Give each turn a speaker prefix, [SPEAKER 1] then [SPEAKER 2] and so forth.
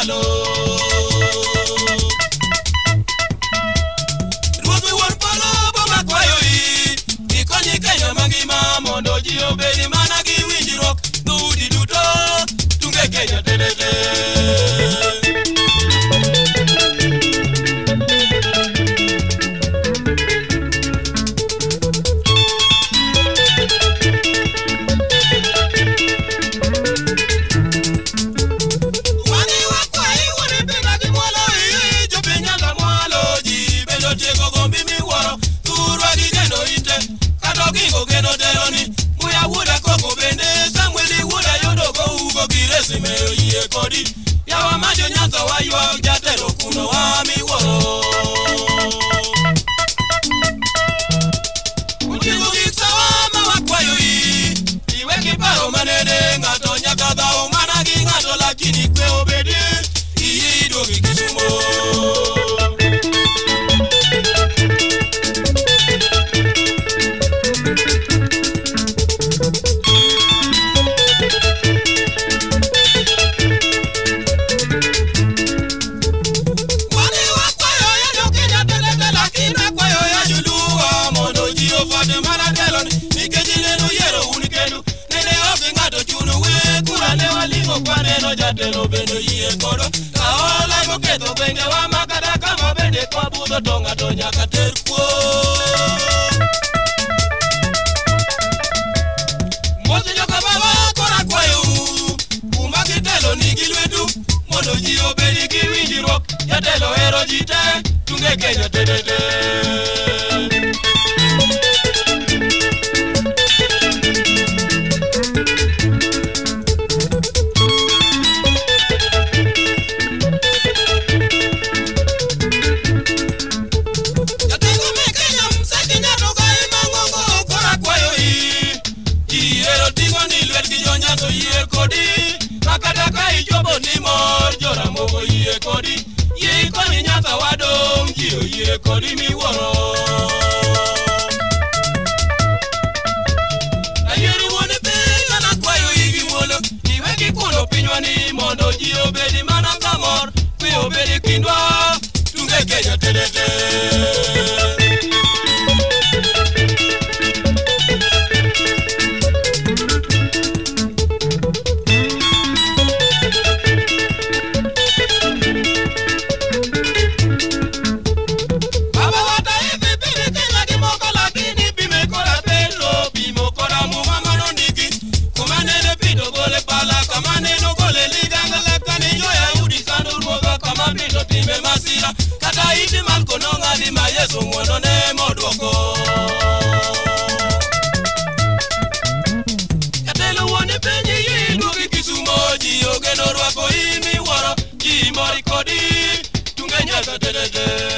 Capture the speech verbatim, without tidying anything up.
[SPEAKER 1] malo. Ruoth wuon polo boma kwayo i ikonyi Kenya mangima mondo ji obed mana gi winjruok dhoudi duto tunge Kenya tedete. Yawa majo nyanza wa yuwa jatelo kuno wa miworo. Uchigo giksawa mawakwayo i iwe kiparo manene ngato nyaka dhao mana gi ngato lakini kwe obedi iyi dogi Kisumo. Jatelo bendo yie kodo kaola moketho benge wa makada kama bende kwa budho tonga to nyaka ter kuo. Mosi joka baba kora kwayo kuma kitelo nigi lwetu mondo ji obedi gi winjruok jatelo hero ji te tunge Kenya tedete. Makata kai jobo ni mor jora mogo yie kodi ye koni nyaka wadom jio yie kodi miworo. Ayeri wone penya na kwayo igi mwolo iwe kikuno pinywa ni mondo ji obedi mana kamor kwe obedi kindwa tunge Kenya tedete. Kata iti malko nonga di ma Yesu mwono ne modwoko. Jatelo wone penye yi dugi Kisumo ji ogeno rwako i miworo ji mori kodi tunge nyaka tedete.